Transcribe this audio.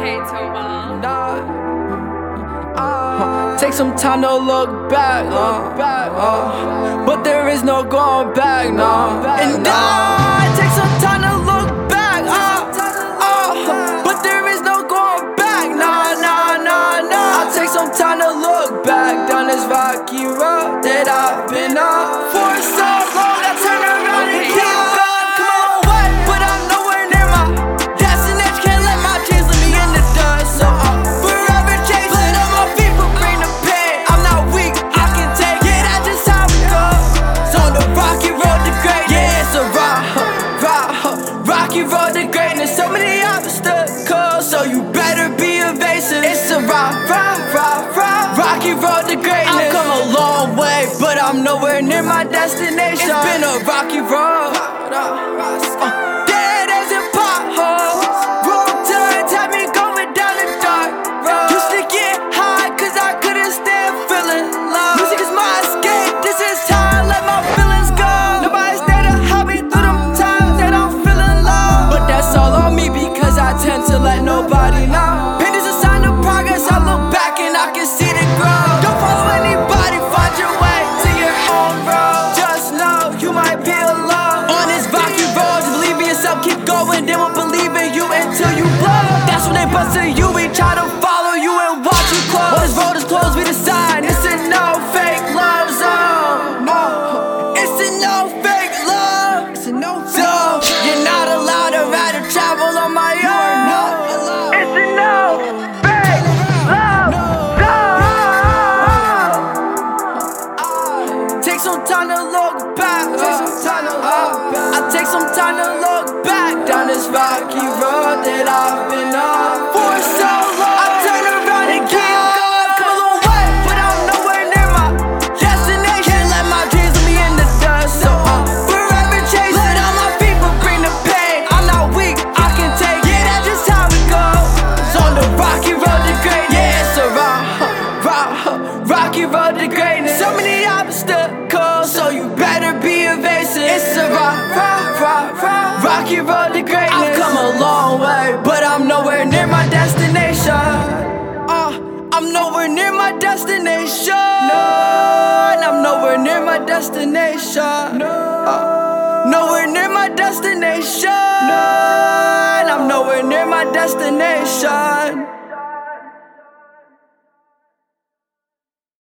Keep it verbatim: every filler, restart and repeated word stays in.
Okay, Tobal. Uh, take some time to look back, uh, back uh, but there is no going back, no. And I take some time to look back, uh, uh, but there is no going back, nah, nah, nah, nah. I take some time to look back down this rocky road that I've been on for so long. I turn around and keep going, come on, what? But I'm nowhere near my destination. Can't let my dreams leave me in the dust, so I'm forever chasing up my feet, but bring the pain. I'm not weak, I can take it. That's just how it goes. So on the rocky road to greatness, yeah, it's a rock, rock, rocky road to greatness. So many obstacles, so you better be evasive. It's a rock, rock, rock, rock, rocky road to greatness. I've come a long way, but I'm nowhere near my destination. It's been a rocky road, uh, dead as in potholes. Wrong turns had me going down the dark road. Used to get high cause I couldn't stand feeling low. Music is my escape, this is how I let my feelings go. Nobody's there to help me through them times that I'm feeling low. But that's all on me because I tend to let nobody know. Pain is a sign of progress, I look back and I can see the growth. Don't follow anybody, find your way to your own road. Just know you might be alone on this rocky road. Just believe in yourself, keep going. They won't believe in you until you blow. That's when they bust to you, we try to follow you and watch you close. When this road is closed, we decide it's a no fake love zone. No, it's a no fake love. It's a no fake zone. You're not allowed to ride or travel on my own. It's a no fake love zone. Take some time to look back. Take some time to look back. I take some time to look back down this rocky road that I've been on for so long. I turn around and keep going, come a long way, but I'm nowhere near my destination. Can't let my dreams leave me in the dust, so I'm forever chasing. Let all my people bring the pain. I'm not weak, I can take it. That's just how it goes. It's on the rocky road to greatness. Yeah, it's a rock, rock, rocky road to greatness. So many obstacles, so you better be evasive. It's a rock, rock, rock, rock, rocky road to greatness. I've come a long way, but I'm nowhere near my destination. Uh, I'm nowhere near my destination. No, and I'm nowhere near my destination. No, uh, nowhere near my destination. No, and I'm nowhere near my destination.